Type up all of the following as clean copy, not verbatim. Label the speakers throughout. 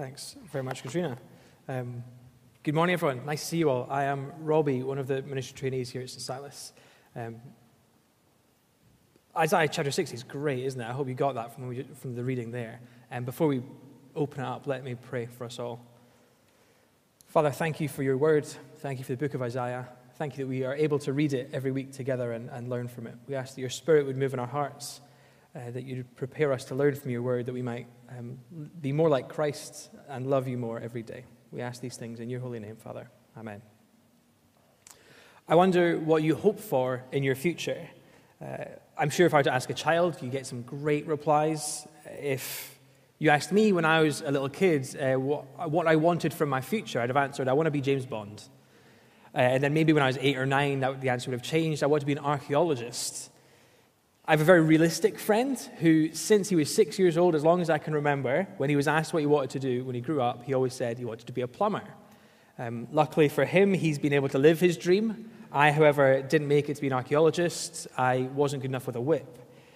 Speaker 1: Thanks very much, Katrina. Good morning, everyone. Nice to see you all. I am Robbie, one of the ministry trainees here at St. Silas. Isaiah chapter 60 is great, isn't it? I hope you got that from the reading there. And before we open it up, let me pray for us all. Father, thank you for your word. Thank you for the book of Isaiah. Thank you that we are able to read it every week together and learn from it. We ask that your Spirit would move in our hearts, that you'd prepare us to learn from your word, that we might be more like Christ and love you more every day. We ask these things in your holy name, Father. Amen. I wonder what you hope for in your future. I'm sure if I were to ask a child, you get some great replies. If you asked me when I was a little kid what I wanted from my future, I'd have answered, I want to be James Bond. And then maybe when I was 8 or 9, the answer would have changed. I want to be an archaeologist. I have a very realistic friend who, since he was 6 years old, as long as I can remember, when he was asked what he wanted to do when he grew up, he always said he wanted to be a plumber. Luckily for him, he's been able to live his dream. I, however, didn't make it to be an archaeologist. I wasn't good enough with a whip.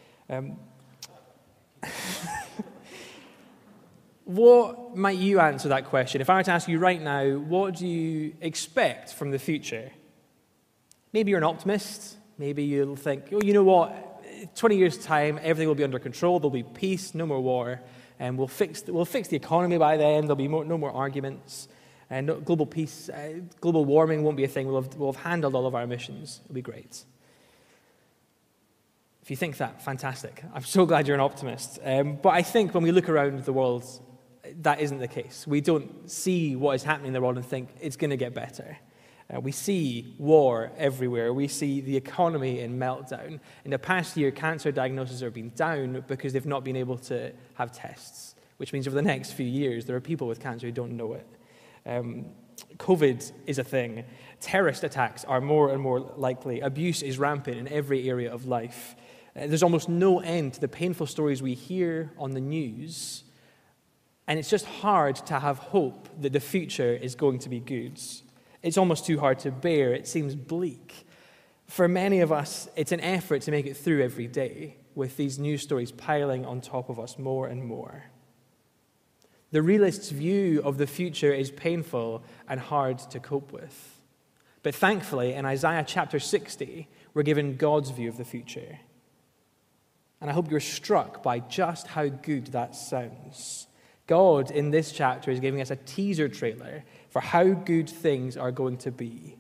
Speaker 1: What might you answer that question? If I were to ask you right now, what do you expect from the future? Maybe you're an optimist. Maybe you'll think, oh, you know what? 20 years' time, everything will be under control. There'll be peace, no more war, and we'll fix the economy by then. There'll be no more arguments, and global peace, global warming won't be a thing. We'll have handled all of our emissions. It'll be great. If you think that, fantastic. I'm so glad you're an optimist. But I think when we look around the world, that isn't the case. We don't see what is happening in the world and think it's going to get better. We see war everywhere. We see the economy in meltdown. In the past year, cancer diagnoses have been down because they've not been able to have tests, which means over the next few years, there are people with cancer who don't know it. COVID is a thing. Terrorist attacks are more and more likely. Abuse is rampant in every area of life. There's almost no end to the painful stories we hear on the news, and it's just hard to have hope that the future is going to be good. It's almost too hard to bear. It seems bleak. For many of us, it's an effort to make it through every day with these news stories piling on top of us more and more. The realist's view of the future is painful and hard to cope with. But thankfully, in Isaiah chapter 60, we're given God's view of the future. And I hope you're struck by just how good that sounds. God, in this chapter, is giving us a teaser trailer for how good things are going to be.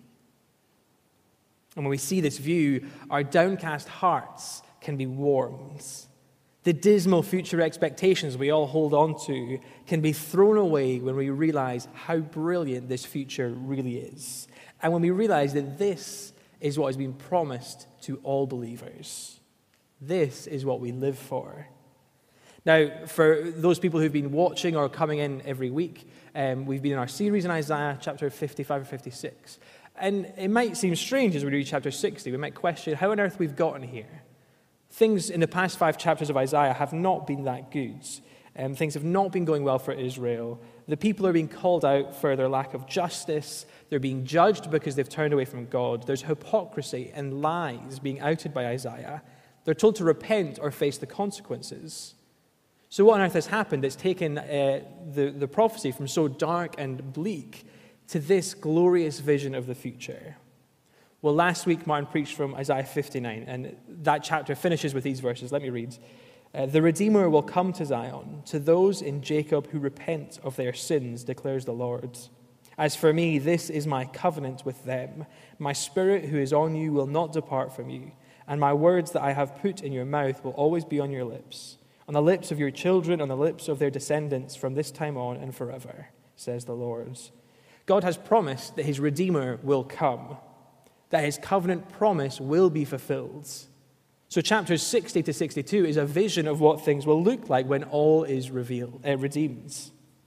Speaker 1: And when we see this view, our downcast hearts can be warmed. The dismal future expectations we all hold on to can be thrown away when we realize how brilliant this future really is. And when we realize that this is what has been promised to all believers. This is what we live for. Now, for those people who've been watching or coming in every week, we've been in our series in Isaiah, chapter 55 or 56. And it might seem strange as we read chapter 60. We might question how on earth we've gotten here. Things in the past 5 chapters of Isaiah have not been that good. Things have not been going well for Israel. The people are being called out for their lack of justice. They're being judged because they've turned away from God. There's hypocrisy and lies being outed by Isaiah. They're told to repent or face the consequences. So what on earth has happened that's taken the prophecy from so dark and bleak to this glorious vision of the future? Well, last week Martin preached from Isaiah 59, and that chapter finishes with these verses. Let me read. The Redeemer will come to Zion, to those in Jacob who repent of their sins, declares the Lord. As for me, this is my covenant with them. My spirit who is on you will not depart from you, and my words that I have put in your mouth will always be on your lips. On the lips of your children, on the lips of their descendants, from this time on and forever, says the Lord. God has promised that his Redeemer will come, that his covenant promise will be fulfilled. So chapters 60 to 62 is a vision of what things will look like when all is redeemed.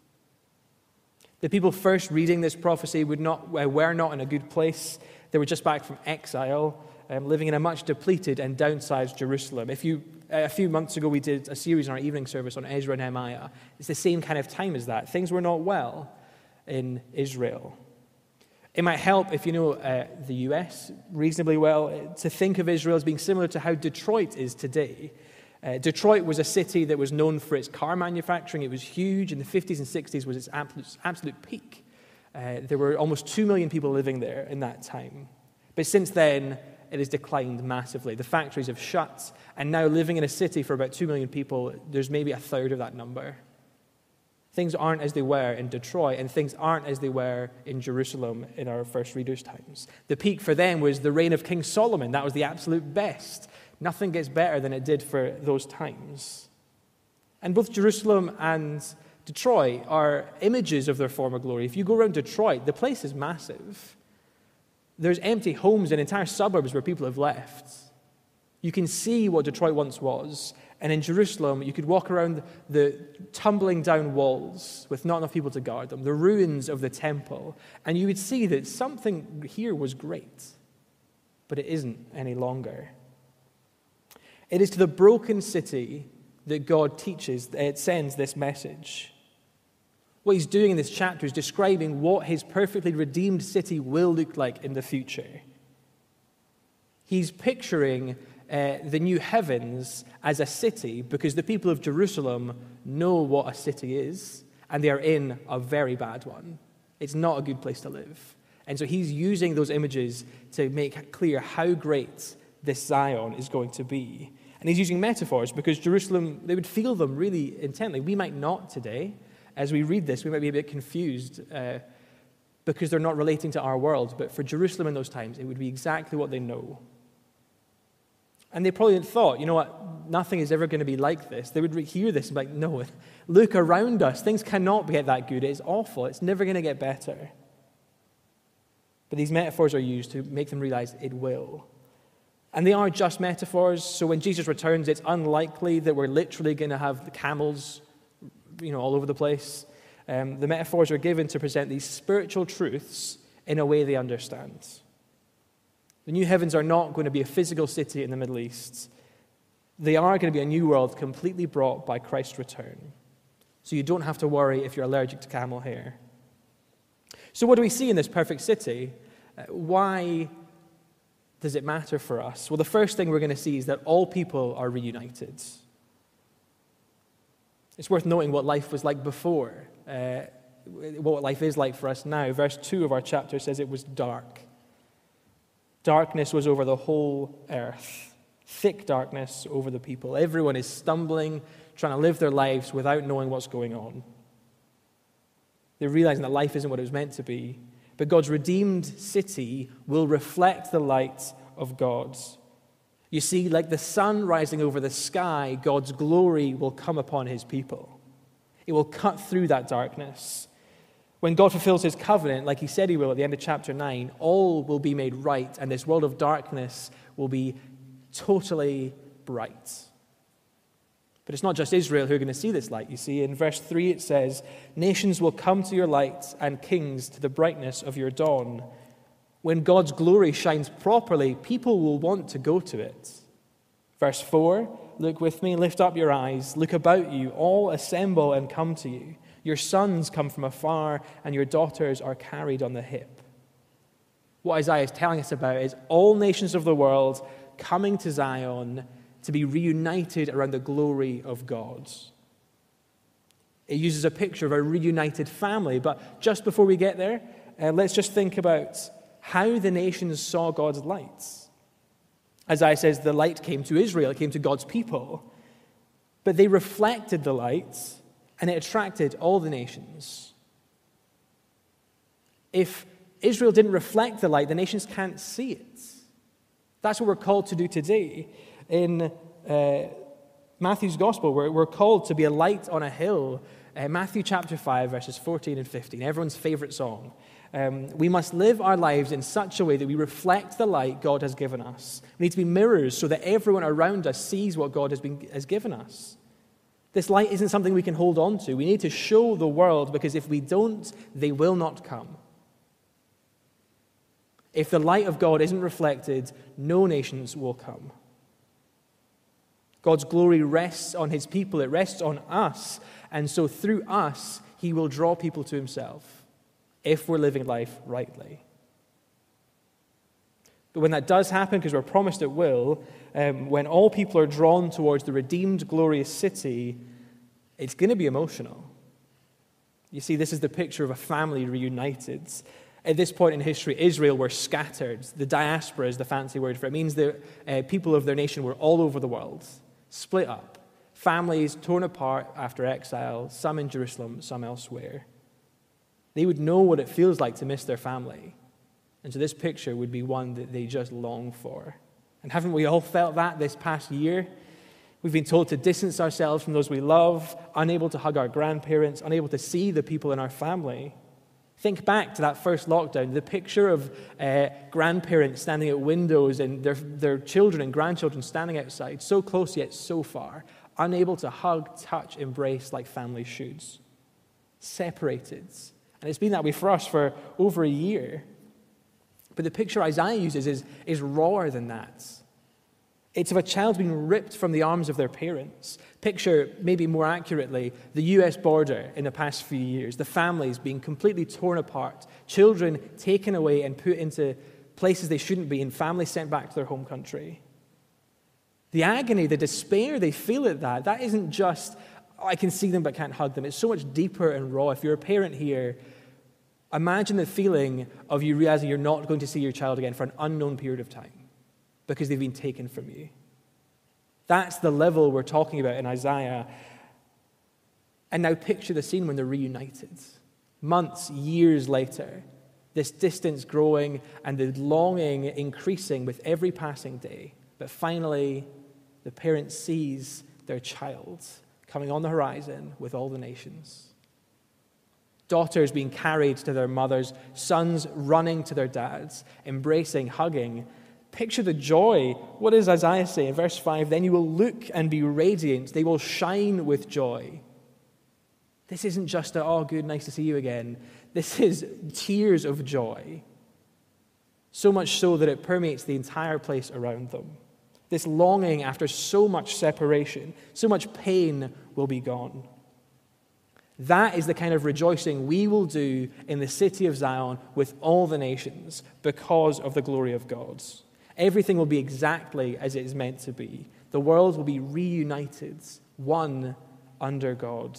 Speaker 1: The people first reading this prophecy were not in a good place. They were just back from exile, living in a much depleted and downsized Jerusalem. A few months ago, we did a series in our evening service on Ezra and Nehemiah. It's the same kind of time as that. Things were not well in Israel. It might help if you know the US reasonably well to think of Israel as being similar to how Detroit is today. Detroit was a city that was known for its car manufacturing. It was huge. In the 50s and 60s was its absolute peak. There were almost 2 million people living there in that time. But since then, it has declined massively. The factories have shut, and now living in a city for about 2 million people, there's maybe a third of that number. Things aren't as they were in Detroit, and things aren't as they were in Jerusalem in our first readers' times. The peak for them was the reign of King Solomon. That was the absolute best. Nothing gets better than it did for those times. And both Jerusalem and Detroit are images of their former glory. If you go around Detroit, the place is massive. There's empty homes and entire suburbs where people have left. You can see what Detroit once was. And in Jerusalem, you could walk around the tumbling down walls with not enough people to guard them, the ruins of the temple, and you would see that something here was great, but it isn't any longer. It is to the broken city that God teaches, it sends this message. What he's doing in this chapter is describing what his perfectly redeemed city will look like in the future. He's picturing the new heavens as a city because the people of Jerusalem know what a city is, and they are in a very bad one. It's not a good place to live. And so he's using those images to make clear how great this Zion is going to be. And he's using metaphors because Jerusalem, they would feel them really intently. We might not today. As we read this, we might be a bit confused because they're not relating to our world. But for Jerusalem in those times, it would be exactly what they know. And they probably thought, you know what, nothing is ever going to be like this. They would hear this and be like, no, look around us. Things cannot get that good. It's awful. It's never going to get better. But these metaphors are used to make them realize it will. And they are just metaphors. So when Jesus returns, it's unlikely that we're literally going to have the camels, all over the place. The metaphors are given to present these spiritual truths in a way they understand. The new heavens are not going to be a physical city in the Middle East. They are going to be a new world completely brought by Christ's return. So you don't have to worry if you're allergic to camel hair. So what do we see in this perfect city? Why does it matter for us? Well, the first thing we're going to see is that all people are reunited. It's worth noting what life was like before, what life is like for us now. Verse 2 of our chapter says it was dark. Darkness was over the whole earth, thick darkness over the people. Everyone is stumbling, trying to live their lives without knowing what's going on. They're realizing that life isn't what it was meant to be. But God's redeemed city will reflect the light of God. You see, like the sun rising over the sky, God's glory will come upon his people. It will cut through that darkness. When God fulfills his covenant, like he said he will at the end of chapter 9, all will be made right, and this world of darkness will be totally bright. But it's not just Israel who are going to see this light. You see, in verse 3 it says, "Nations will come to your light, and kings to the brightness of your dawn." When God's glory shines properly, people will want to go to it. Verse 4, look with me, lift up your eyes, look about you, all assemble and come to you. Your sons come from afar, and your daughters are carried on the hip. What Isaiah is telling us about is all nations of the world coming to Zion to be reunited around the glory of God. It uses a picture of a reunited family, but just before we get there, let's just think about how the nations saw God's light. Isaiah says the light came to Israel, it came to God's people, but they reflected the light, and it attracted all the nations. If Israel didn't reflect the light, the nations can't see it. That's what we're called to do today. In Matthew's Gospel, we're called to be a light on a hill. Matthew chapter 5, verses 14 and 15, everyone's favorite song. We must live our lives in such a way that we reflect the light God has given us. We need to be mirrors so that everyone around us sees what God has given us. This light isn't something we can hold on to. We need to show the world, because if we don't, they will not come. If the light of God isn't reflected, no nations will come. God's glory rests on his people. It rests on us. And so through us, he will draw people to himself if we're living life rightly. But when that does happen, because we're promised it will, when all people are drawn towards the redeemed, glorious city, it's going to be emotional. You see, this is the picture of a family reunited. At this point in history, Israel were scattered. The diaspora is the fancy word for it. It means the people of their nation were all over the world, split up. Families torn apart after exile, some in Jerusalem, some elsewhere. They would know what it feels like to miss their family. And so this picture would be one that they just long for. And haven't we all felt that this past year? We've been told to distance ourselves from those we love, unable to hug our grandparents, unable to see the people in our family. Think back to that first lockdown, the picture of grandparents standing at windows and their children and grandchildren standing outside, so close yet so far, unable to hug, touch, embrace like families should. Separated. And it's been that way for us for over a year. But the picture Isaiah uses is rawer than that. It's of a child being ripped from the arms of their parents. Picture, maybe more accurately, the US border in the past few years, the families being completely torn apart, children taken away and put into places they shouldn't be, and families sent back to their home country. The agony, the despair they feel at that isn't just, I can see them but can't hug them. It's so much deeper and raw. If you're a parent here, imagine the feeling of you realizing you're not going to see your child again for an unknown period of time because they've been taken from you. That's the level we're talking about in Isaiah. And now picture the scene when they're reunited. Months, years later, this distance growing and the longing increasing with every passing day. But finally, the parent sees their child coming on the horizon with all the nations. Daughters being carried to their mothers, sons running to their dads, embracing, hugging. Picture the joy. What does Isaiah say in verse 5? Then you will look and be radiant. They will shine with joy. This isn't just a, oh, good, nice to see you again. This is tears of joy. So much so that it permeates the entire place around them. This longing after so much separation, so much pain will be gone. That is the kind of rejoicing we will do in the city of Zion with all the nations because of the glory of God. Everything will be exactly as it is meant to be. The world will be reunited, one under God.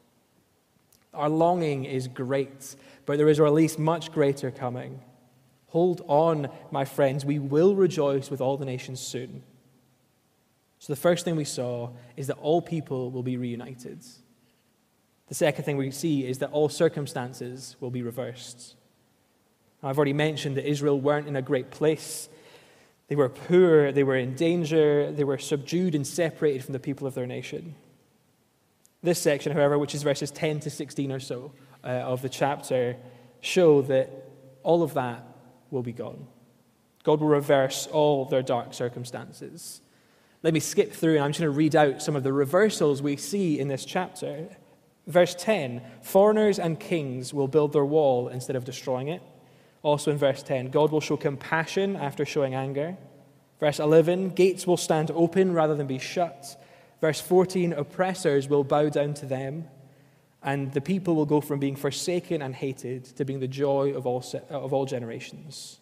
Speaker 1: Our longing is great, but there is a release much greater coming. Hold on, my friends. We will rejoice with all the nations soon. So the first thing we saw is that all people will be reunited. The second thing we see is that all circumstances will be reversed. Now, I've already mentioned that Israel weren't in a great place. They were poor, they were in danger, they were subdued and separated from the people of their nation. This section, however, which is verses 10 to 16 or so of the chapter, show that all of that will be gone. God will reverse all their dark circumstances. Let me skip through, and I'm just going to read out some of the reversals we see in this chapter. Verse 10, foreigners and kings will build their wall instead of destroying it. Also in verse 10, God will show compassion after showing anger. Verse 11, gates will stand open rather than be shut. Verse 14, oppressors will bow down to them. And the people will go from being forsaken and hated to being the joy of all generations.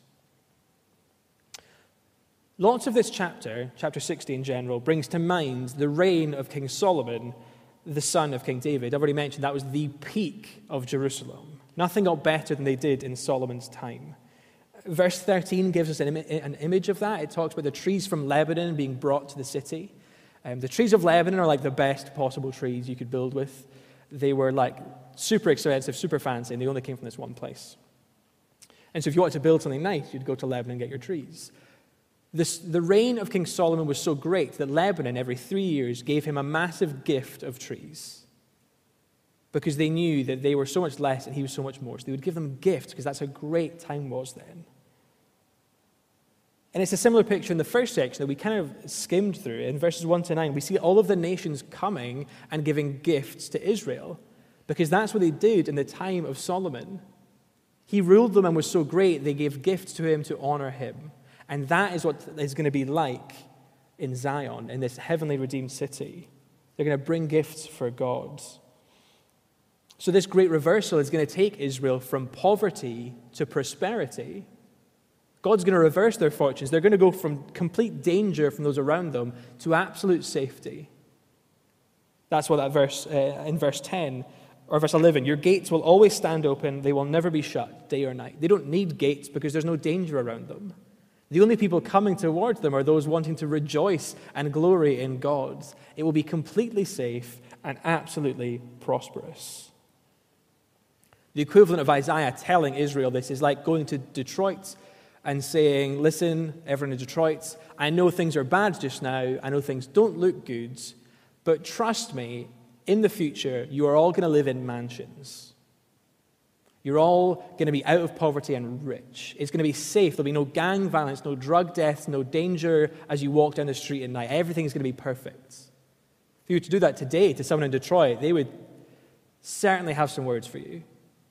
Speaker 1: Lots of this chapter 60 in general, brings to mind the reign of King Solomon, the son of King David. I've already mentioned that was the peak of Jerusalem. Nothing got better than they did in Solomon's time. Verse 13 gives us an image of that. It talks about the trees from Lebanon being brought to the city. The trees of Lebanon are like the best possible trees you could build with. They were like super expensive, super fancy, and they only came from this one place. And so if you wanted to build something nice, you'd go to Lebanon and get your trees. The reign of King Solomon was so great that Lebanon, every 3 years, gave him a massive gift of trees because they knew that they were so much less and he was so much more. So they would give them gifts because that's how great time was then. And it's a similar picture in the first section that we kind of skimmed through. In verses 1 to 9, we see all of the nations coming and giving gifts to Israel because that's what they did in the time of Solomon. He ruled them and was so great, they gave gifts to him to honor him. And that is what it's going to be like in Zion, in this heavenly redeemed city. They're going to bring gifts for God. So this great reversal is going to take Israel from poverty to prosperity. God's going to reverse their fortunes. They're going to go from complete danger from those around them to absolute safety. That's what that verse in verse 10 or verse 11, your gates will always stand open. They will never be shut day or night. They don't need gates because there's no danger around them. The only people coming towards them are those wanting to rejoice and glory in God. It will be completely safe and absolutely prosperous. The equivalent of Isaiah telling Israel this is like going to Detroit and saying, listen, everyone in Detroit, I know things are bad just now. I know things don't look good. But trust me, in the future, you are all going to live in mansions. You're all going to be out of poverty and rich. It's going to be safe. There'll be no gang violence, no drug deaths, no danger as you walk down the street at night. Everything's going to be perfect. If you were to do that today to someone in Detroit, they would certainly have some words for you.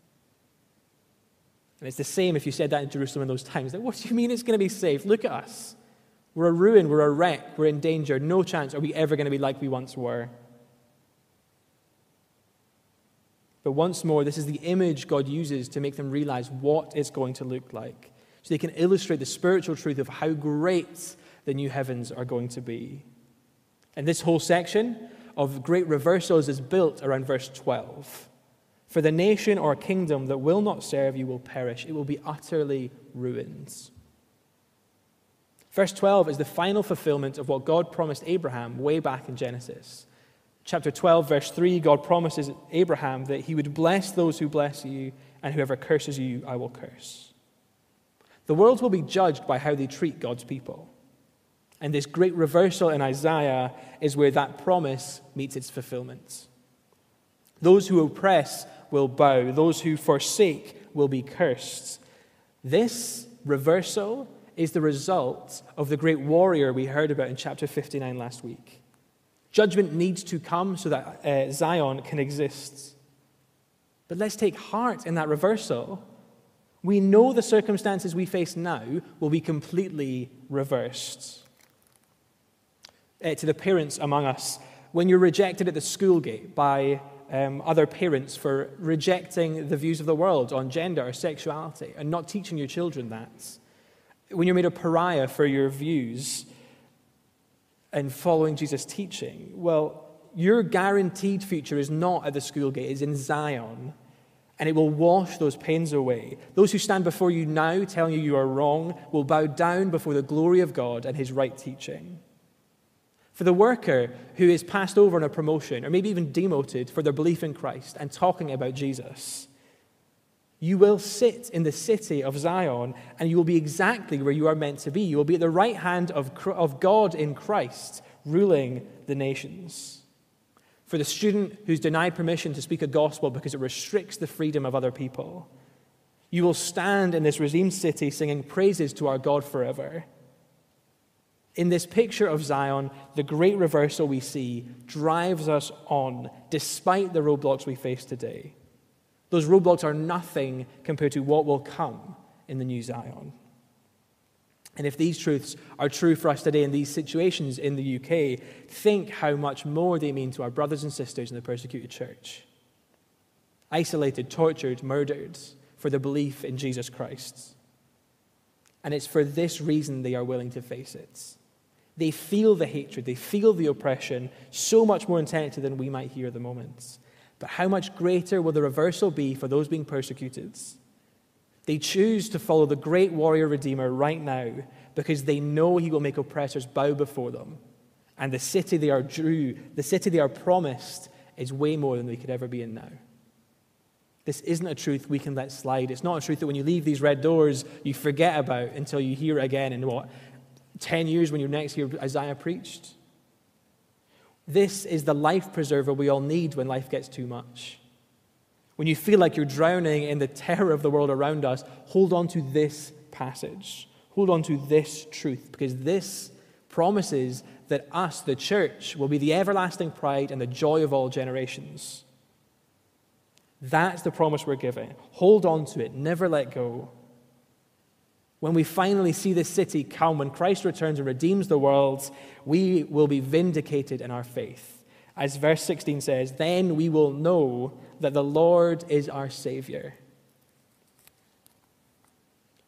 Speaker 1: And it's the same if you said that in Jerusalem in those times. Like, what do you mean it's going to be safe? Look at us. We're a ruin. We're a wreck. We're in danger. No chance are we ever going to be like we once were. But once more, this is the image God uses to make them realize what it's going to look like, so they can illustrate the spiritual truth of how great the new heavens are going to be. And this whole section of great reversals is built around verse 12. For the nation or kingdom that will not serve you will perish. It will be utterly ruined. Verse 12 is the final fulfillment of what God promised Abraham way back in Genesis. Chapter 12, verse 3, God promises Abraham that he would bless those who bless you, and whoever curses you, I will curse. The world will be judged by how they treat God's people. And this great reversal in Isaiah is where that promise meets its fulfillment. Those who oppress will bow. Those who forsake will be cursed. This reversal is the result of the great warrior we heard about in chapter 59 last week. Judgment needs to come so that Zion can exist. But let's take heart in that reversal. We know the circumstances we face now will be completely reversed. To the parents among us, when you're rejected at the school gate by other parents for rejecting the views of the world on gender or sexuality and not teaching your children that, when you're made a pariah for your views and following Jesus' teaching, well, your guaranteed future is not at the school gate, it's in Zion, and it will wash those pains away. Those who stand before you now telling you are wrong will bow down before the glory of God and his right teaching. For the worker who is passed over on a promotion or maybe even demoted for their belief in Christ and talking about Jesus, you will sit in the city of Zion and you will be exactly where you are meant to be. You will be at the right hand of God in Christ, ruling the nations. For the student who's denied permission to speak a gospel because it restricts the freedom of other people, you will stand in this redeemed city singing praises to our God forever. In this picture of Zion, the great reversal we see drives us on despite the roadblocks we face today. Those roadblocks are nothing compared to what will come in the new Zion. And if these truths are true for us today in these situations in the UK, think how much more they mean to our brothers and sisters in the persecuted church. Isolated, tortured, murdered for their belief in Jesus Christ. And it's for this reason they are willing to face it. They feel the hatred, they feel the oppression so much more intensely than we might hear at the moment. But how much greater will the reversal be for those being persecuted? They choose to follow the great warrior Redeemer right now because they know he will make oppressors bow before them. And the city they are promised is way more than they could ever be in now. This isn't a truth we can let slide. It's not a truth that when you leave these red doors, you forget about until you hear it again in 10 years when you next hear Isaiah preached. This is the life preserver we all need when life gets too much. When you feel like you're drowning in the terror of the world around us, hold on to this passage. Hold on to this truth, because this promises that us, the church, will be the everlasting pride and the joy of all generations. That's the promise we're given. Hold on to it. Never let go. When we finally see this city come, when Christ returns and redeems the world, we will be vindicated in our faith. As verse 16 says, then we will know that the Lord is our Savior.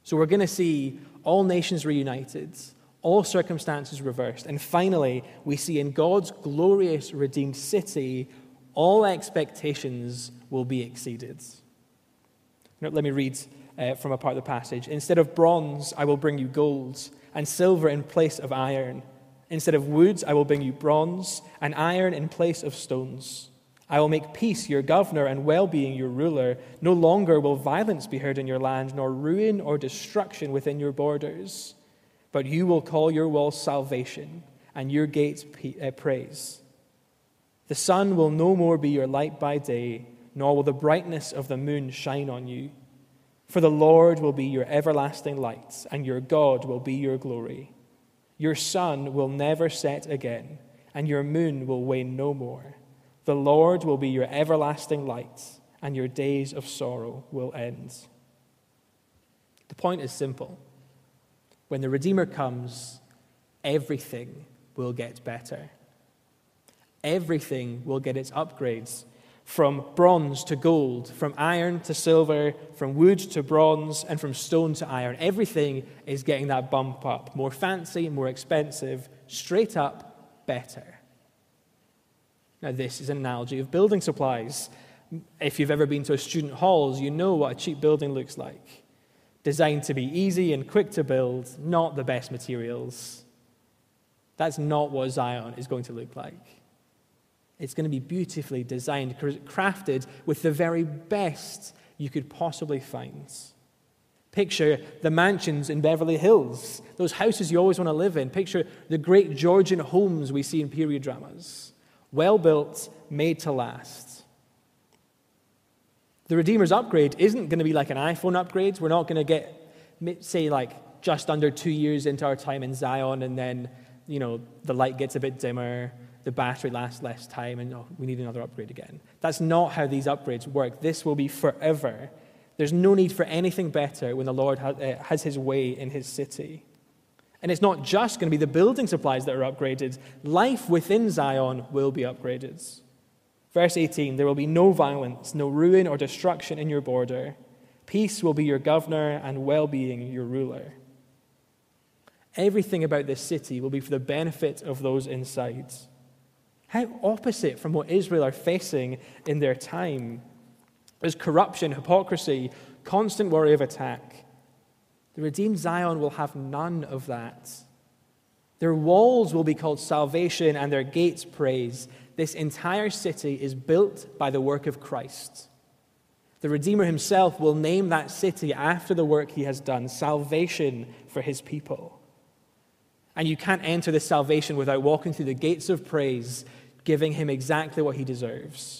Speaker 1: So we're going to see all nations reunited, all circumstances reversed, and finally, we see in God's glorious redeemed city, all expectations will be exceeded. Let me read from a part of the passage. Instead of bronze, I will bring you gold, and silver in place of iron. Instead of wood, I will bring you bronze, and iron in place of stones. I will make peace your governor and well-being your ruler. No longer will violence be heard in your land, nor ruin or destruction within your borders. But you will call your walls salvation, and your gates praise. The sun will no more be your light by day, nor will the brightness of the moon shine on you. For the Lord will be your everlasting light, and your God will be your glory. Your sun will never set again, and your moon will wane no more. The Lord will be your everlasting light, and your days of sorrow will end. The point is simple. When the Redeemer comes, everything will get better. Everything will get its upgrades, from bronze to gold, from iron to silver, from wood to bronze, and from stone to iron. Everything is getting that bump up. More fancy, more expensive, straight up better. Now, this is an analogy of building supplies. If you've ever been to a student halls, you know what a cheap building looks like. Designed to be easy and quick to build, not the best materials. That's not what Zion is going to look like. It's going to be beautifully designed, crafted with the very best you could possibly find. Picture the mansions in Beverly Hills, those houses you always want to live in. Picture the great Georgian homes we see in period dramas. Well-built, made to last. The Redeemer's upgrade isn't going to be like an iPhone upgrade. We're not going to get, say, like just under 2 years into our time in Zion, and then, the light gets a bit dimmer, the battery lasts less time, and we need another upgrade again. That's not how these upgrades work. This will be forever. There's no need for anything better when the Lord has his way in his city. And it's not just going to be the building supplies that are upgraded. Life within Zion will be upgraded. Verse 18, there will be no violence, no ruin or destruction in your border. Peace will be your governor and well-being your ruler. Everything about this city will be for the benefit of those inside. How opposite from what Israel are facing in their time. There's corruption, hypocrisy, constant worry of attack. The redeemed Zion will have none of that. Their walls will be called salvation and their gates praise. This entire city is built by the work of Christ. The Redeemer himself will name that city after the work he has done, salvation for his people. And you can't enter this salvation without walking through the gates of praise, giving him exactly what he deserves.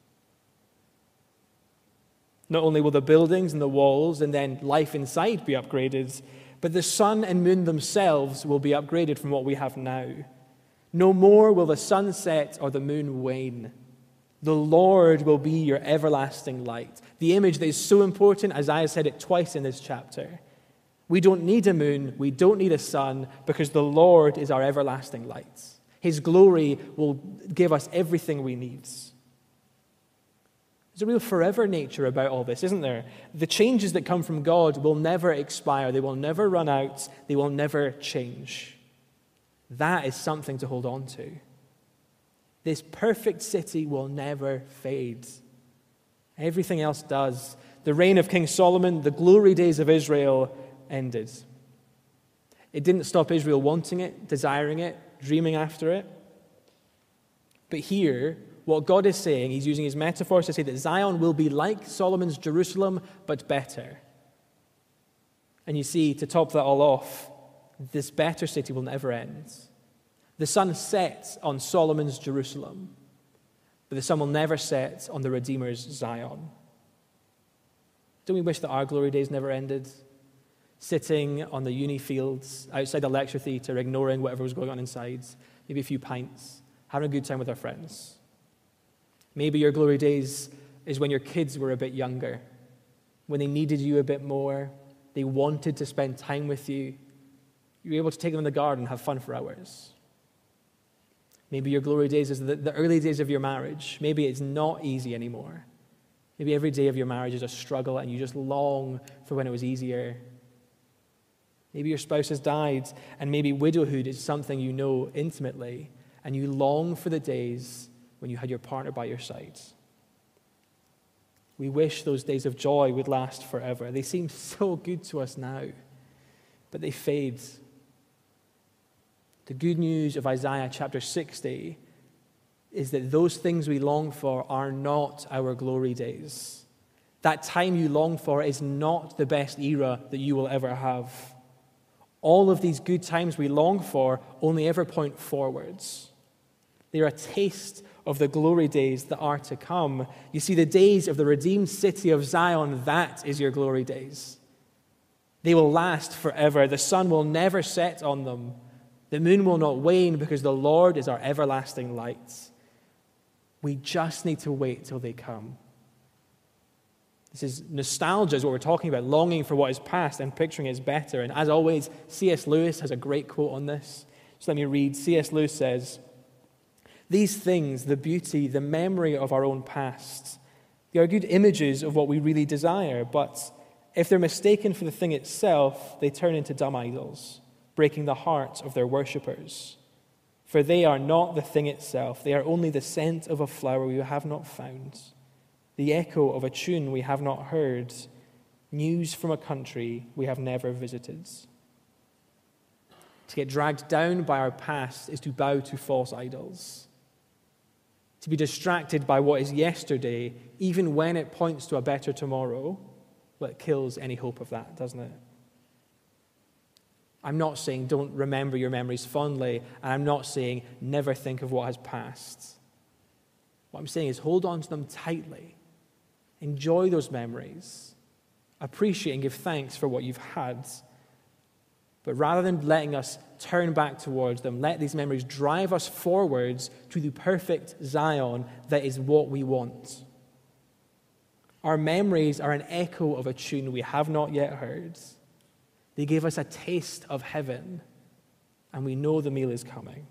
Speaker 1: Not only will the buildings and the walls and then life inside be upgraded, but the sun and moon themselves will be upgraded from what we have now. No more will the sun set or the moon wane. The Lord will be your everlasting light. The image that is so important, Isaiah said it twice in this chapter. We don't need a moon, we don't need a sun, because the Lord is our everlasting light. His glory will give us everything we need. There's a real forever nature about all this, isn't there? The changes that come from God will never expire. They will never run out. They will never change. That is something to hold on to. This perfect city will never fade. Everything else does. The reign of King Solomon, the glory days of Israel ended. It didn't stop Israel wanting it, desiring it, dreaming after it. But here, what God is saying, he's using his metaphors to say that Zion will be like Solomon's Jerusalem, but better. And you see, to top that all off, this better city will never end. The sun sets on Solomon's Jerusalem, but the sun will never set on the Redeemer's Zion. Don't we wish that our glory days never ended? Sitting on the uni fields, outside the lecture theatre, ignoring whatever was going on inside, maybe a few pints, having a good time with our friends. Maybe your glory days is when your kids were a bit younger, when they needed you a bit more, they wanted to spend time with you. You were able to take them in the garden and have fun for hours. Maybe your glory days is the early days of your marriage. Maybe it's not easy anymore. Maybe every day of your marriage is a struggle and you just long for when it was easier. Maybe your spouse has died, and maybe widowhood is something you know intimately, and you long for the days when you had your partner by your side. We wish those days of joy would last forever. They seem so good to us now, but they fade. The good news of Isaiah chapter 60 is that those things we long for are not our glory days. That time you long for is not the best era that you will ever have. All of these good times we long for only ever point forwards. They are a taste of the glory days that are to come. You see, the days of the redeemed city of Zion, that is your glory days. They will last forever. The sun will never set on them. The moon will not wane because the Lord is our everlasting light. We just need to wait till they come. This is nostalgia is what we're talking about, longing for what is past and picturing it's better. And as always, C.S. Lewis has a great quote on this. So let me read. C.S. Lewis says, "These things, the beauty, the memory of our own past, they are good images of what we really desire, but if they're mistaken for the thing itself, they turn into dumb idols, breaking the heart of their worshippers. For they are not the thing itself, they are only the scent of a flower we have not found, the echo of a tune we have not heard, news from a country we have never visited." To get dragged down by our past is to bow to false idols. To be distracted by what is yesterday, even when it points to a better tomorrow, well, it kills any hope of that, doesn't it? I'm not saying don't remember your memories fondly, and I'm not saying never think of what has passed. What I'm saying is hold on to them tightly. Enjoy those memories. Appreciate and give thanks for what you've had. But rather than letting us turn back towards them, let these memories drive us forwards to the perfect Zion that is what we want. Our memories are an echo of a tune we have not yet heard. They give us a taste of heaven, and we know the meal is coming.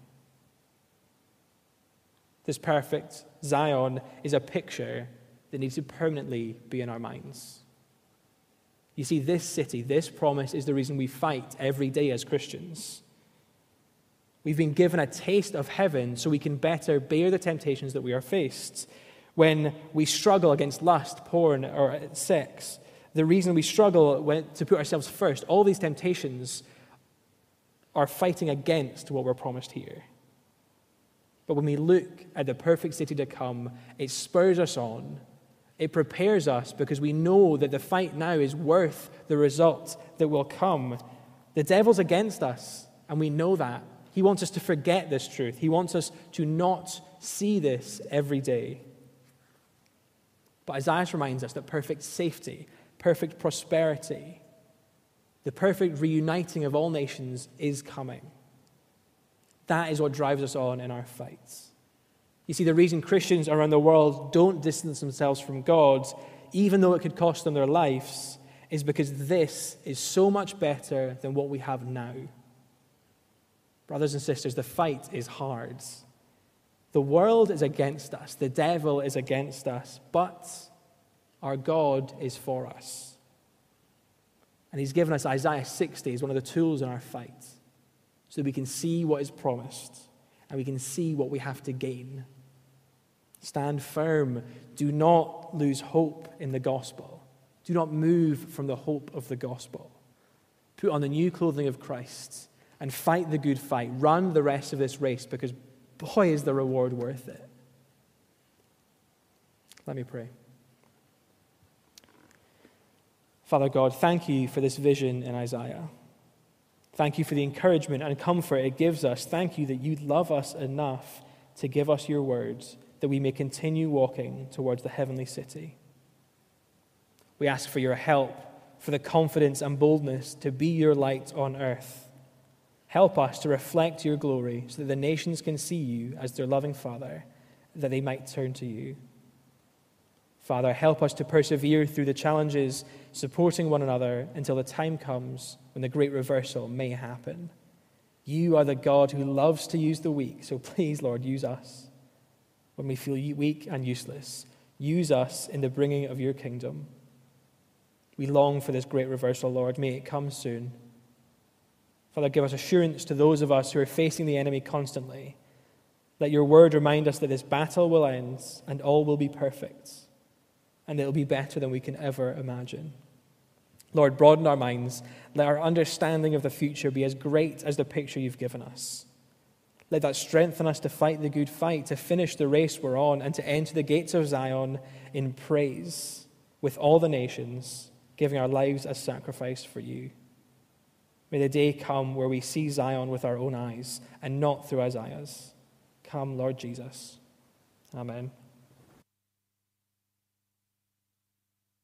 Speaker 1: This perfect Zion is a picture that needs to permanently be in our minds. You see, this city, this promise is the reason we fight every day as Christians. We've been given a taste of heaven so we can better bear the temptations that we are faced. When we struggle against lust, porn, or sex, the reason we struggle to put ourselves first, all these temptations are fighting against what we're promised here. But when we look at the perfect city to come, it spurs us on. It prepares us because we know that the fight now is worth the result that will come. The devil's against us, and we know that. He wants us to forget this truth. He wants us to not see this every day. But Isaiah reminds us that perfect safety, perfect prosperity, the perfect reuniting of all nations is coming. That is what drives us on in our fights. You see, the reason Christians around the world don't distance themselves from God, even though it could cost them their lives, is because this is so much better than what we have now. Brothers and sisters, the fight is hard. The world is against us. The devil is against us. But our God is for us. And he's given us Isaiah 60 as one of the tools in our fight, so that we can see what is promised and we can see what we have to gain. Stand firm. Do not lose hope in the gospel. Do not move from the hope of the gospel. Put on the new clothing of Christ and fight the good fight. Run the rest of this race, because boy, is the reward worth it. Let me pray. Father God, thank you for this vision in Isaiah. Thank you for the encouragement and comfort it gives us. Thank you that you love us enough to give us your words, that we may continue walking towards the heavenly city. We ask for your help, for the confidence and boldness to be your light on earth. Help us to reflect your glory so that the nations can see you as their loving Father, that they might turn to you. Father, help us to persevere through the challenges, supporting one another until the time comes when the great reversal may happen. You are the God who loves to use the weak, so please, Lord, use us. When we feel weak and useless, use us in the bringing of your kingdom. We long for this great reversal, Lord. May it come soon. Father, give us assurance to those of us who are facing the enemy constantly. Let your word remind us that this battle will end and all will be perfect, and it will be better than we can ever imagine. Lord, broaden our minds. Let our understanding of the future be as great as the picture you've given us. Let that strengthen us to fight the good fight, to finish the race we're on, and to enter the gates of Zion in praise with all the nations, giving our lives as sacrifice for you. May the day come where we see Zion with our own eyes and not through Isaiah's. Come, Lord Jesus. Amen.